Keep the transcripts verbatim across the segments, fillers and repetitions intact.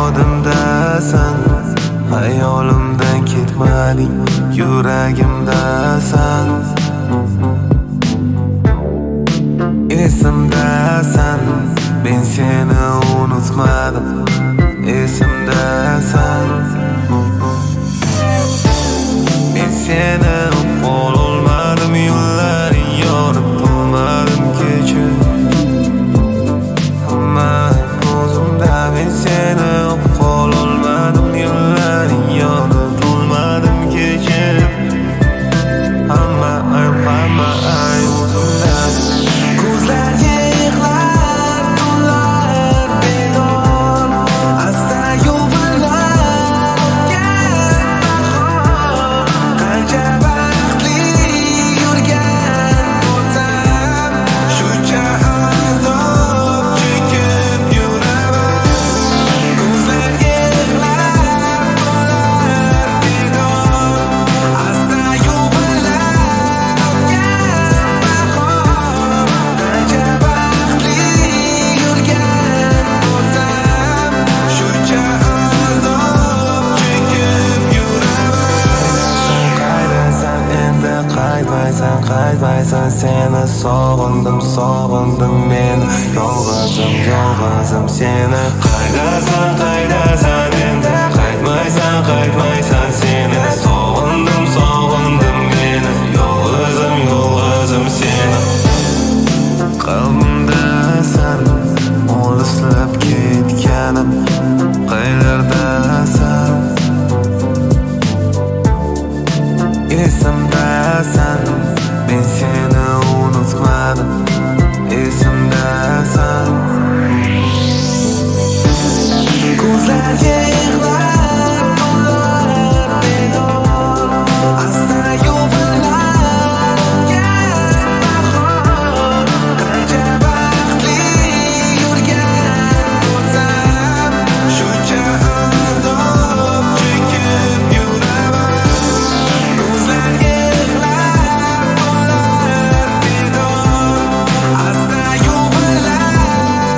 yodimdasan, hayolimdan ketmading, yuragimdasan. Esimdasan, men seni unutmadim, esimdasan. Men seni qololmadim, yo'llaring yorib turmadim kecha. Hamma ko'zimda men seni qololmadim, yo'llaring yorib turmadim kecha. Hamma ay hamma ay o'zimda. Ko'zlar yig'lar, tunlar bedor, asta yuvilar bahor. Qancha baxtli yurgan bo'lsam, shuncha azob chekib yuraman. Ko'zlar yig'lar, tunlar bedor, asta yuvilar bahor. Qancha baxtli yurgan bo'lsam, shuncha azob chekib yuraman. Qaydasan endi, qaytmaysan, qaytmaysan, seni sog'indim, sog'indim men. Yolg'izim, yolg'izim seni. Qaydasan, qaydasan endi, qaytmaysan, qaytmaysan, seni sog'indim, sog'indim men. Yolg'izim, yolg'izim seni. Qalbimdasan, olislab ketganim, qayerdasan? Esimdasan, men seni unutmadim, esimdasan. Ko'zlar yig'lar, tunlar bedor, asta yuvilar bahor. Qancha baxtli yurgan bo'lsam, shuncha azob chekib yuraman. Ko'zlar yig'lar, tunlar bedor, asta yuvilar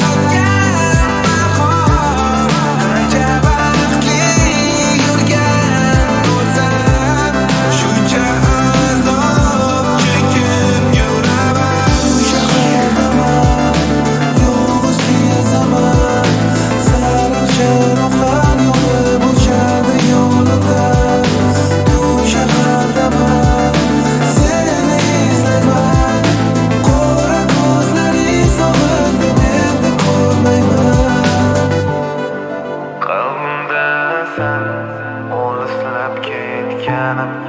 bahor. Qancha baxtli yurgan bo'lsam, shuncha azob chekib yuraman. Shahardaman, yolg'iz kezaman, sariq chiroqlar yonib o'chadi yo'lida. Bu shahardaman, seni izlayman, qora ko'zlaring sog'indim, endi ko'rmayman. Qalbimdasan, olislab ketganim,